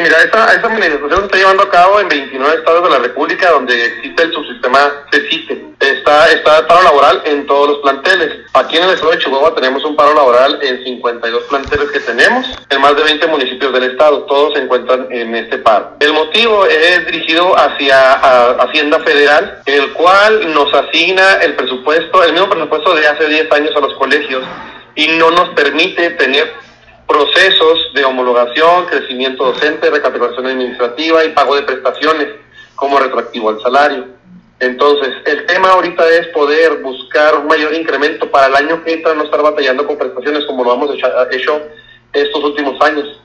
mira, esta manifestación se está llevando a cabo en 29 estados de la República donde existe el subsistema CECITE. Está el paro laboral en todos los planteles. Aquí en el estado de Chihuahua tenemos un paro laboral en 52 planteles que tenemos, en más de 20 municipios del estado. Todos se encuentran en este paro. El motivo es dirigido hacia Hacienda Federal, el cual nos asigna el mismo presupuesto de hace 10 años a los colegios y no nos permite tener procesos de homologación, crecimiento docente, recapitalización administrativa y pago de prestaciones como retroactivo al salario. Entonces, el tema ahorita es poder buscar un mayor incremento para el año que entra, no estar batallando con prestaciones como lo hemos hecho estos últimos años.